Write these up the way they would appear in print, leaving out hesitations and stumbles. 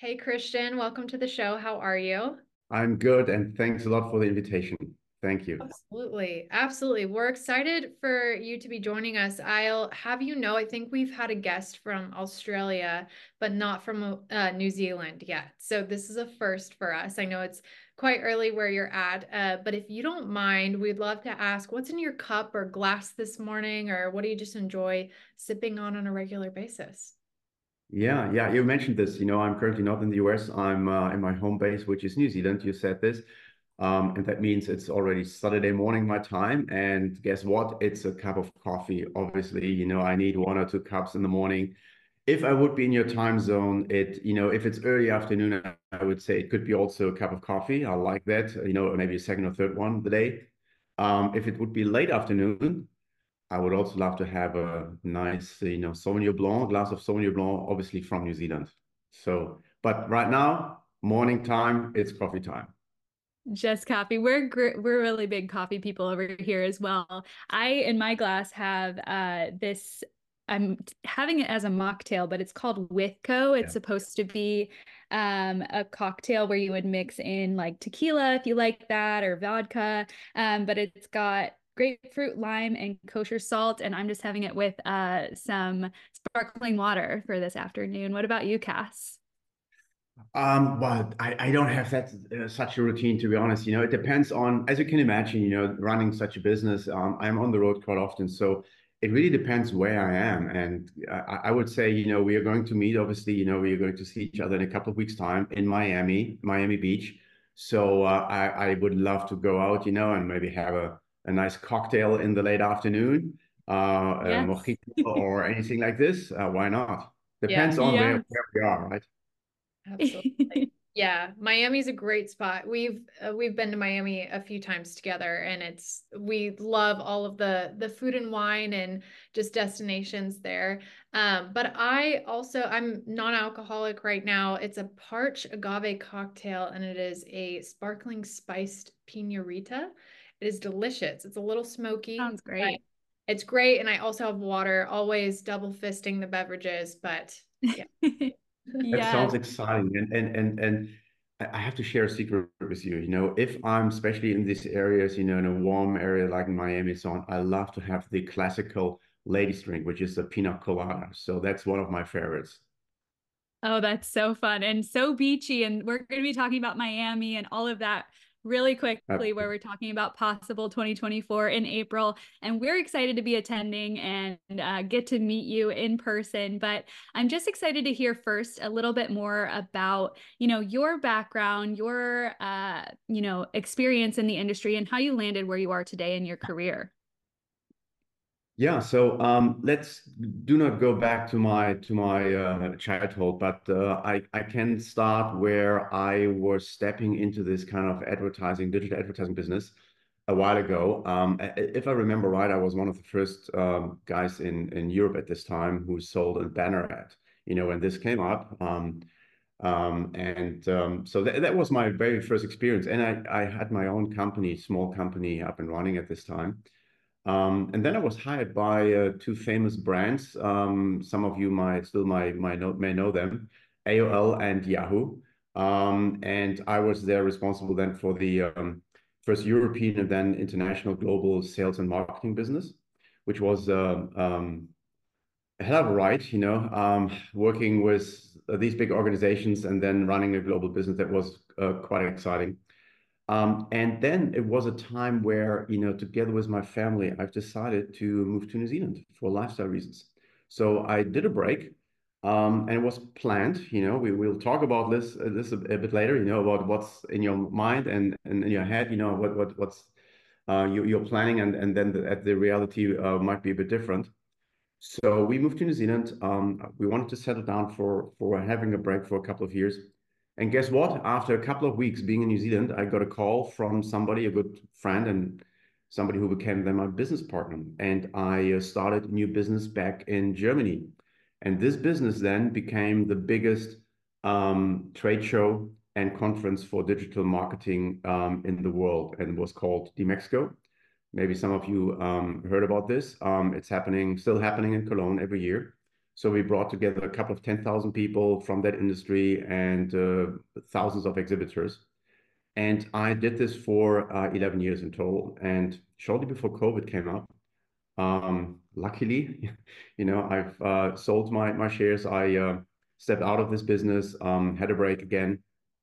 Hey Christian, welcome to the show. How are you? I'm good, and thanks a lot for the invitation. Thank you. Absolutely. Absolutely. We're excited for you to be joining us. I'll have you know, I think we've had a guest from Australia, but not from New Zealand yet. So this is a first for us. I know it's quite early where you're at, but if you don't mind, we'd love to ask what's in your cup or glass this morning, or what do you just enjoy sipping on a regular basis? Yeah, you mentioned this. I'm currently not in the US. I'm in my home base, which is New Zealand. You said this. And that means it's already Saturday morning my time. And guess what? It's a cup of coffee. Obviously, I need one or two cups in the morning. If I would be in your time zone, if it's early afternoon, I would say it could be also a cup of coffee. I like that, maybe a second or third one of the day. If it would be late afternoon, I would also love to have a nice, Sauvignon Blanc, glass of Sauvignon Blanc, obviously from New Zealand. So, but right now, morning time, it's coffee time. Just coffee. We're really big coffee people over here as well. I in my glass have this. I'm having it as a mocktail, but it's called Withco. It's Yeah. supposed to be a cocktail where you would mix in like tequila if you like that or vodka. But it's got grapefruit, lime, and kosher salt. And I'm just having it with some sparkling water for this afternoon. What about you, Cass? Well, I don't have that such a routine, to be honest. It depends on, as you can imagine, running such a business. I'm on the road quite often, so it really depends where I am. And I would say, we are going to meet. Obviously, we are going to see each other in a couple of weeks' time in Miami Beach. So I would love to go out, and maybe have a nice cocktail in the late afternoon, a Yes. mojito or anything like this. Why not? Yeah. Depends on where, Yes. where we are, right? Absolutely. Yeah, Miami's a great spot. We've been to Miami a few times together and we love all of the food and wine and just destinations there. But I'm non-alcoholic right now. It's a parch agave cocktail and it is a sparkling spiced Pina Rita. It is delicious. It's a little smoky, Sounds but great. it's great. And I also have water, always double fisting the beverages, but yeah. That sounds Yes. exciting. And I have to share a secret with you. If I'm especially in these areas, in a warm area like Miami and so on, I love to have the classical ladies drink, which is the pina colada. So that's one of my favorites. Oh, that's so fun and so beachy. And we're going to be talking about Miami and all of that really quickly, where we're talking about possible 2024 in April. And we're excited to be attending and get to meet you in person. But I'm just excited to hear first a little bit more about, your background, your, experience in the industry and how you landed where you are today in your career. Yeah, so let's do not go back to my childhood, but I can start where I was stepping into this kind of digital advertising business a while ago. If I remember right, I was one of the first guys in Europe at this time who sold a banner ad. When this came up, so that was my very first experience, and I had my own company, small company, up and running at this time. And then I was hired by two famous brands. Some of you may know them, AOL and Yahoo. And I was there responsible then for the first European and then international global sales and marketing business, which was a hell of a ride, working with these big organizations and then running a global business that was quite exciting. And then it was a time where, together with my family, I've decided to move to New Zealand for lifestyle reasons. So I did a break, and it was planned. We'll talk about this a bit later. About what's in your mind and in your head. What's you're planning, and then the reality might be a bit different. So we moved to New Zealand. We wanted to settle down for having a break for a couple of years. And guess what? After a couple of weeks being in New Zealand, I got a call from somebody, a good friend, and somebody who became then my business partner. And I started a new business back in Germany. And this business then became the biggest trade show and conference for digital marketing in the world, and was called DMEXCO. Maybe some of you heard about this. It's still happening in Cologne every year. So we brought together a couple of 10,000 people from that industry and thousands of exhibitors. And I did this for 11 years in total. And shortly before COVID came up, luckily, I've sold my shares. I stepped out of this business, had a break again.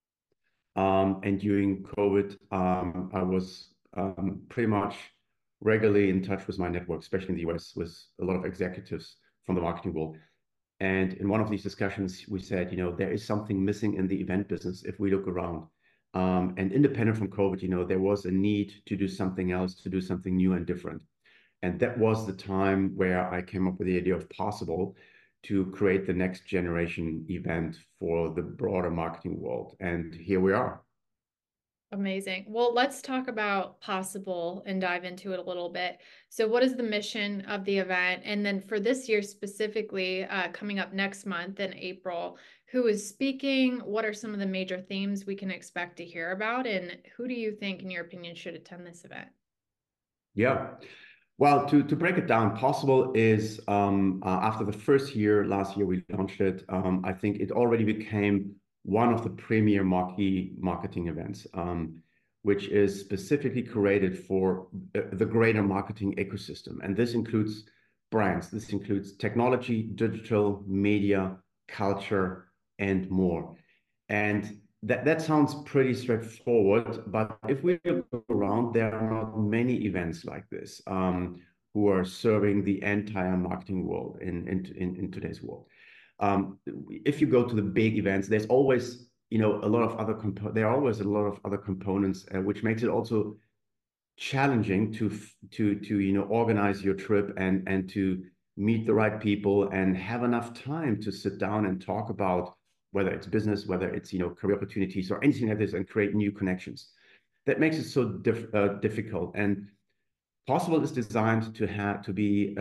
And during COVID, I was pretty much regularly in touch with my network, especially in the US, with a lot of executives from the marketing world. And in one of these discussions, we said, there is something missing in the event business if we look around. And independent from COVID, there was a need to do something else, to do something new and different. And that was the time where I came up with the idea of Possible to create the next generation event for the broader marketing world. And here we are. Amazing. Well, let's talk about Possible and dive into it a little bit. So what is the mission of the event? And then for this year specifically, coming up next month in April, who is speaking? What are some of the major themes we can expect to hear about? And who do you think, in your opinion, should attend this event? Yeah. Well, to break it down, Possible is after the first year, last year we launched it. I think it already became one of the premier marquee marketing events, which is specifically curated for the greater marketing ecosystem. And this includes brands, this includes technology, digital, media, culture, and more. And that sounds pretty straightforward, but if we look around, there are not many events like this who are serving the entire marketing world in today's world. If you go to the big events, there's always a lot of other there are always a lot of other components, which makes it also challenging to organize your trip and to meet the right people and have enough time to sit down and talk about whether it's business, whether it's career opportunities or anything like this, and create new connections. That makes it so difficult. And Possible is designed to be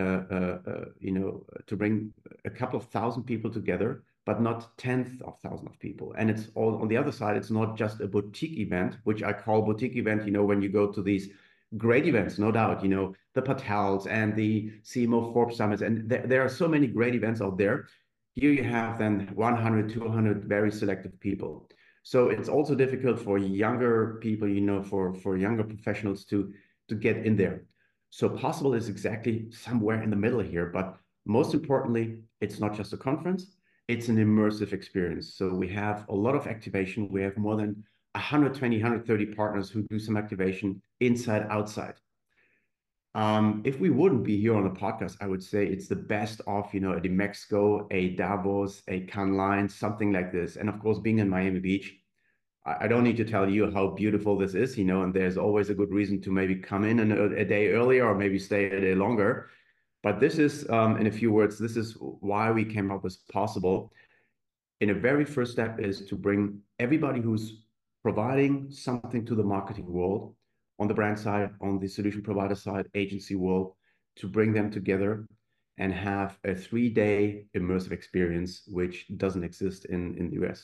to bring a couple of thousand people together, but not tens of thousands of people. And it's all on the other side. It's not just a boutique event, which I call boutique event. When you go to these great events, no doubt, the Patels and the CMO Forbes Summits, and there are so many great events out there. Here you have then 100, 200 very selective people. So it's also difficult for younger people, for younger professionals to get in there. So Possible is exactly somewhere in the middle here, but most importantly, it's not just a conference, it's an immersive experience. So we have a lot of activation. We have more than 120, 130 partners who do some activation inside, outside. If we wouldn't be here on the podcast, I would say it's the best of, a Demexco, a Davos, a Cannes Lions, something like this. And of course, being in Miami Beach, I don't need to tell you how beautiful this is, and there's always a good reason to maybe come in a day earlier or maybe stay a day longer. But this is, in a few words, this is why we came up with Possible. In a very first step is to bring everybody who's providing something to the marketing world, on the brand side, on the solution provider side, agency world, to bring them together and have a 3-day immersive experience, which doesn't exist in the US.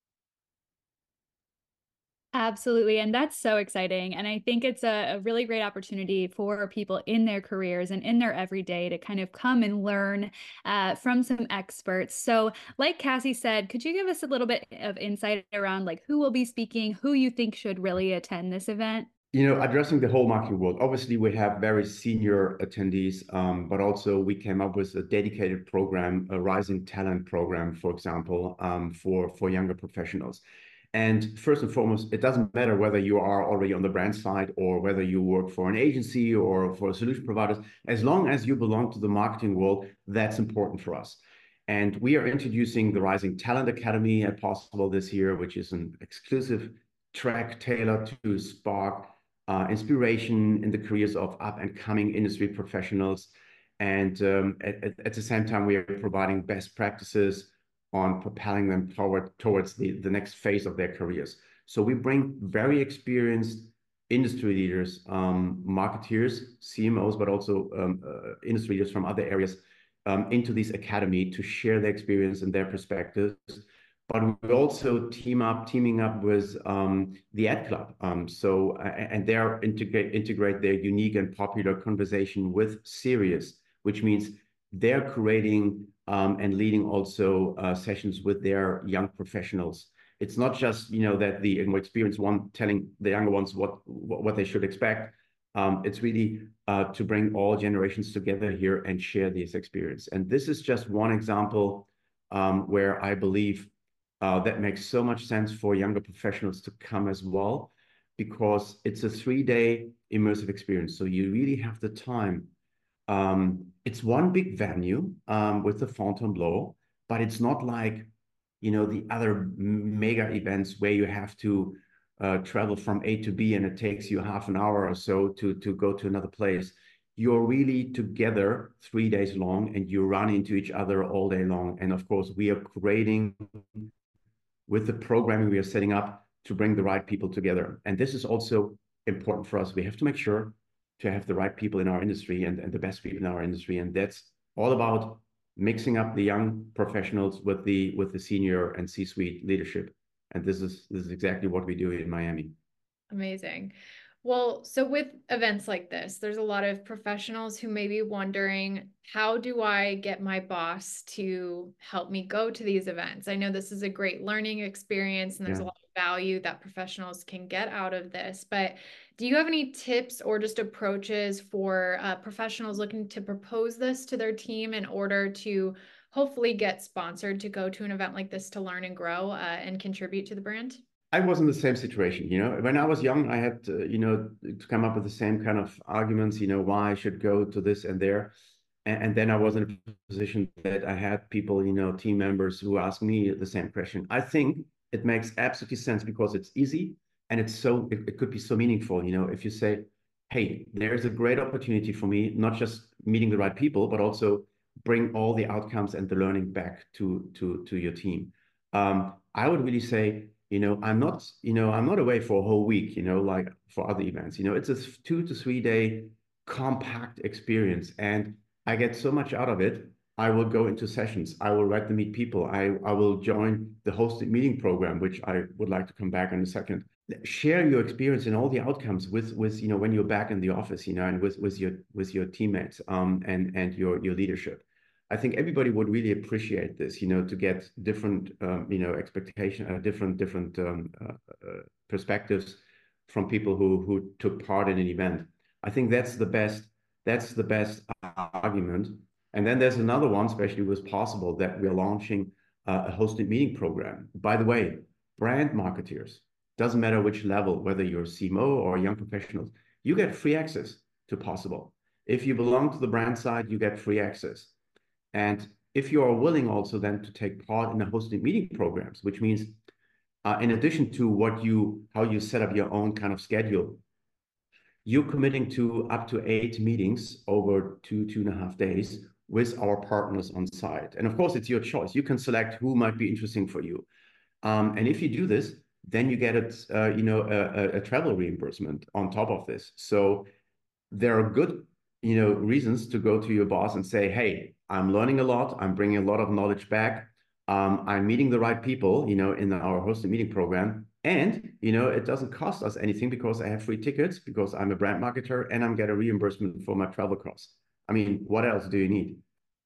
Absolutely. And that's so exciting. And I think it's a really great opportunity for people in their careers and in their everyday to kind of come and learn from some experts. So like Cassie said, could you give us a little bit of insight around like who will be speaking, who you think should really attend this event? Addressing the whole marketing world, obviously we have very senior attendees, but also we came up with a dedicated program, a rising talent program, for example, for younger professionals. And first and foremost, it doesn't matter whether you are already on the brand side or whether you work for an agency or for a solution provider. As long as you belong to the marketing world, that's important for us. And we are introducing the Rising Talent Academy at Possible this year, which is an exclusive track tailored to spark inspiration in the careers of up-and-coming industry professionals. And at the same time, we are providing best practices on propelling them towards the next phase of their careers. So we bring very experienced industry leaders, marketeers, CMOs, but also industry leaders from other areas into this academy to share their experience and their perspectives. But we also teaming up with the Ad Club. And they integrate their unique and popular conversation with Sirius, which means they're creating and leading also sessions with their young professionals. It's not just, that the experienced one telling the younger ones what they should expect. It's really to bring all generations together here and share this experience. And this is just one example where I believe that makes so much sense for younger professionals to come as well, because it's a 3-day immersive experience. So you really have the time. It's one big venue with the Fontainebleau, but it's not like, the other mega events where you have to travel from A to B and it takes you half an hour or so to go to another place. You're really together 3 days long and you run into each other all day long. And of course, we are creating with the programming we are setting up to bring the right people together. And this is also important for us. We have to make sure to have the right people in our industry and the best people in our industry. And that's all about mixing up the young professionals with the senior and C-suite leadership. And this is exactly what we do in Miami. Amazing. Well, so with events like this, there's a lot of professionals who may be wondering, how do I get my boss to help me go to these events? I know this is a great learning experience and there's a lot of value that professionals can get out of this, but do you have any tips or just approaches for professionals looking to propose this to their team in order to hopefully get sponsored to go to an event like this to learn and grow and contribute to the brand? I was in the same situation, when I was young, I had, to come up with the same kind of arguments, why I should go to this and there. And then I was in a position that I had people, team members who asked me the same question. I think it makes absolutely sense because it's easy and it could be so meaningful, if you say, hey, there's a great opportunity for me, not just meeting the right people, but also bring all the outcomes and the learning back to your team. I would really say, I'm not away for a whole week, like for other events. It's a 2 to 3 day compact experience, and I get so much out of it. I will go into sessions. I will to meet people. I will join the hosted meeting program, which I would like to come back in a second. Share your experience and all the outcomes with when you're back in the office, and with your teammates and your leadership. I think everybody would really appreciate this, to get different, expectation, different perspectives from people who took part in an event. I think that's the best argument. And then there's another one, especially with Possible, that we're launching a hosted meeting program. By the way, brand marketeers, doesn't matter which level, whether you're CMO or young professionals, you get free access to Possible. If you belong to the brand side, you get free access. And if you are willing also then to take part in the hosted meeting programs, which means in addition to how you set up your own kind of schedule, you're committing to up to 8 meetings over 2.5 days with our partners on site. And of course, it's your choice. You can select who might be interesting for you. And if you do this, then you get a travel reimbursement on top of this. So there are good reasons to go to your boss and say, hey, I'm learning a lot. I'm bringing a lot of knowledge back. I'm meeting the right people, in our hosted meeting program. And, it doesn't cost us anything because I have free tickets, because I'm a brand marketer, and I'm getting a reimbursement for my travel costs. I mean, what else do you need?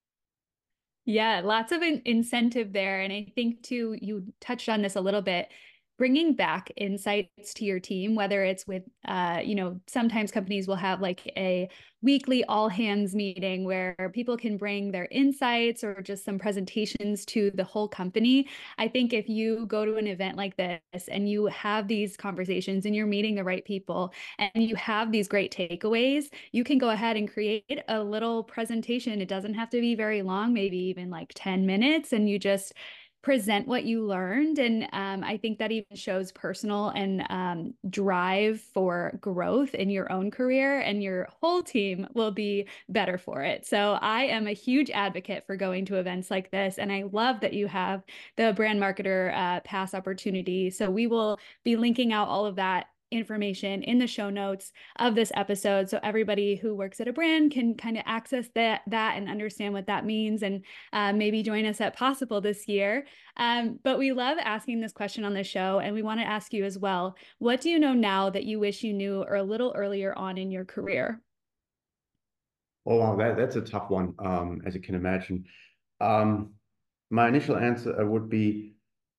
Yeah, lots of incentive there. And I think too, you touched on this a little bit, bringing back insights to your team, whether it's with, sometimes companies will have like a weekly all hands meeting where people can bring their insights or just some presentations to the whole company. I think if you go to an event like this and you have these conversations and you're meeting the right people and you have these great takeaways, you can go ahead and create a little presentation. It doesn't have to be very long, maybe even like 10 minutes, and you just present what you learned. And I think that even shows personal and drive for growth in your own career, and your whole team will be better for it. So I am a huge advocate for going to events like this. And I love that you have the brand marketer pass opportunity. So we will be linking out all of that information in the show notes of this episode, so everybody who works at a brand can kind of access that and understand what that means, and maybe join us at Possible this year. But we love asking this question on the show, and we want to ask you as well, what do you know now that you wish you knew or a little earlier on in your career? Oh, wow, that's a tough one, as you can imagine. My initial answer would be,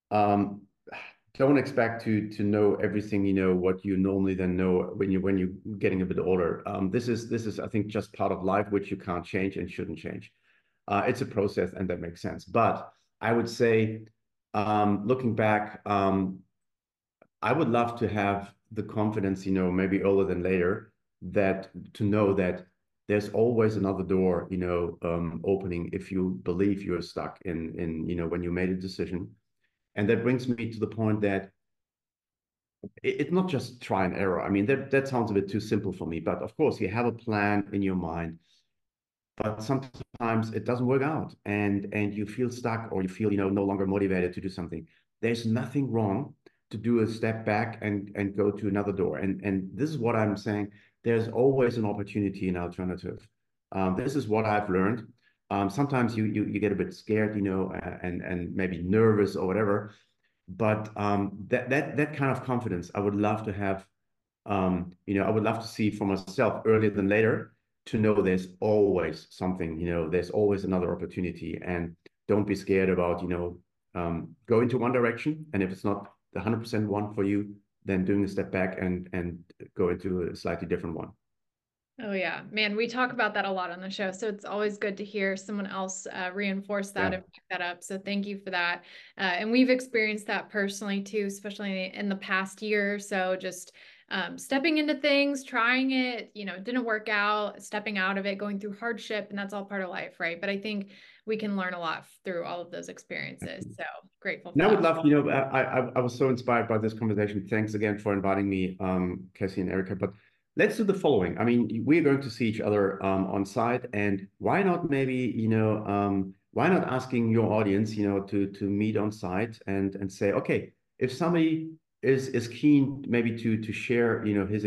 don't expect to know everything, what you normally then know when you're getting a bit older. This is I think just part of life which you can't change and shouldn't change. It's a process, and that makes sense. But I would say, looking back, I would love to have the confidence, maybe earlier than later, that to know that there's always another door, opening if you believe you're stuck in when you made a decision. And that brings me to the point that it's not just try and error. I mean, that sounds a bit too simple for me, but of course you have a plan in your mind, but sometimes it doesn't work out, and you feel stuck, or you feel, no longer motivated to do something. There's nothing wrong to do a step back and go to another door. And this is what I'm saying. There's always an opportunity, an alternative. This is what I've learned. Sometimes you get a bit scared, and maybe nervous or whatever. But that kind of confidence, I would love to have. I would love to see for myself earlier than later, to know there's always something. There's always another opportunity, and don't be scared about go into one direction, and if it's not the 100% one for you, then doing a step back and go into a slightly different one. Oh yeah, man, we talk about that a lot on the show. So it's always good to hear someone else reinforce that and pick that up. So thank you for that. And we've experienced that personally too, especially in the past year or so, just stepping into things, trying it, it didn't work out, stepping out of it, going through hardship, and that's all part of life, right? But I think we can learn a lot through all of those experiences. So grateful for that. I would love, I was so inspired by this conversation. Thanks again for inviting me, Cassie and Erica. But let's do the following. I mean, we're going to see each other on site, and why not maybe, why not asking your audience, to meet on site and say, okay, if somebody is keen maybe to share, his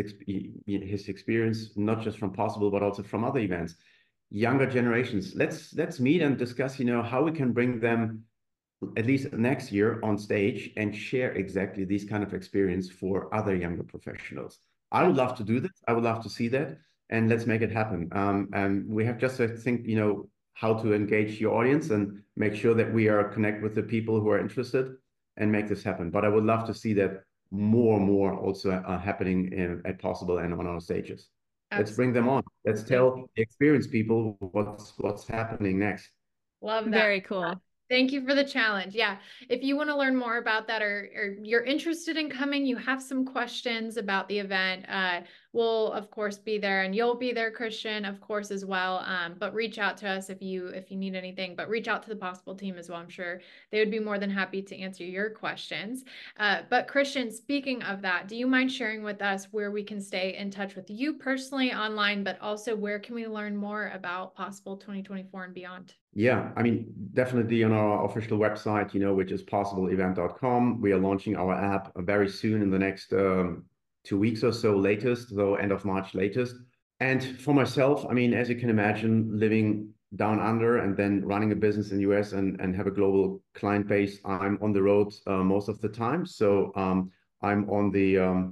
experience, not just from Possible, but also from other events, younger generations, let's meet and discuss, how we can bring them at least next year on stage and share exactly these kind of experience for other younger professionals. I would love to do this. I would love to see that, and let's make it happen. And we have just to think, how to engage your audience and make sure that we are connect with the people who are interested and make this happen. But I would love to see that more and more also happening at Possible and on our stages. Absolutely. Let's bring them on. Let's tell the experienced people what's happening next. Love that. Very cool. Thank you for the challenge. Yeah. If you want to learn more about that, or you're interested in coming, you have some questions about the event, we'll of course be there, and you'll be there, Christian, of course, as well. But reach out to us if you need anything, but reach out to the Possible team as well. I'm sure they would be more than happy to answer your questions. But Christian, speaking of that, do you mind sharing with us where we can stay in touch with you personally online, but also where can we learn more about Possible 2024 and beyond? Yeah, I mean, definitely on our official website, which is possibleevent.com. We are launching our app very soon, in the next 2 weeks or so latest, so end of March latest. And for myself, I mean, as you can imagine, living down under and then running a business in the US and have a global client base, I'm on the road most of the time. So I'm on the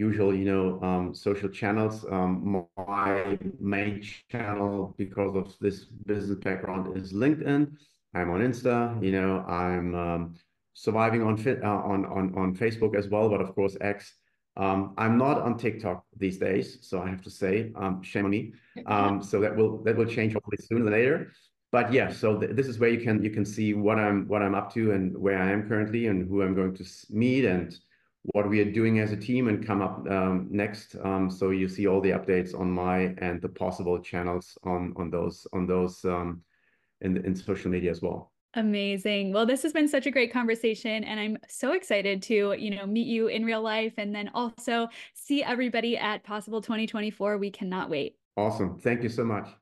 usual, social channels. My main channel, because of this business background, is LinkedIn. I'm on Insta. I'm surviving on Facebook as well, but of course X. I'm not on TikTok these days, so I have to say, shame on me. So that will change hopefully sooner or later. But yeah, so this is where you can see what I'm up to and where I am currently and who I'm going to meet and what we are doing as a team and come up next. So you see all the updates on my and the Possible channels on those in social media as well. Amazing. Well, this has been such a great conversation, and I'm so excited to, meet you in real life and then also see everybody at Possible 2024. We cannot wait. Awesome. Thank you so much.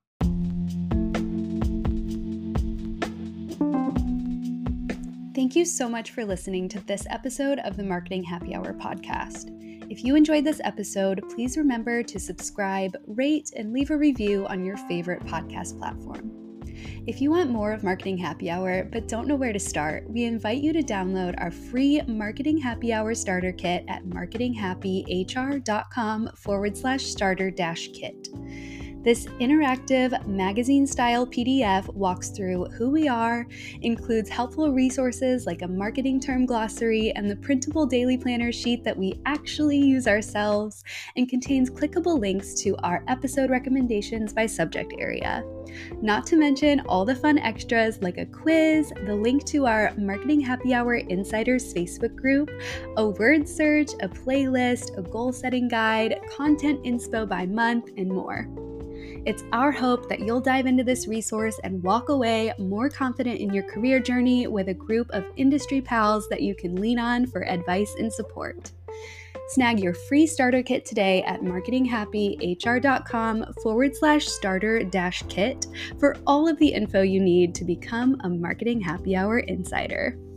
Thank you so much for listening to this episode of the Marketing Happy Hour podcast. If you enjoyed this episode, please remember to subscribe, rate, and leave a review on your favorite podcast platform. If you want more of Marketing Happy Hour but don't know where to start, we invite you to download our free Marketing Happy Hour starter kit at marketinghappyhr.com/starter-kit. This interactive magazine-style PDF walks through who we are, includes helpful resources like a marketing term glossary and the printable daily planner sheet that we actually use ourselves, and contains clickable links to our episode recommendations by subject area. Not to mention all the fun extras like a quiz, the link to our Marketing Happy Hour Insiders Facebook group, a word search, a playlist, a goal-setting guide, content inspo by month, and more. It's our hope that you'll dive into this resource and walk away more confident in your career journey with a group of industry pals that you can lean on for advice and support. Snag your free starter kit today at marketinghappyhr.com/starter-kit for all of the info you need to become a Marketing Happy Hour insider.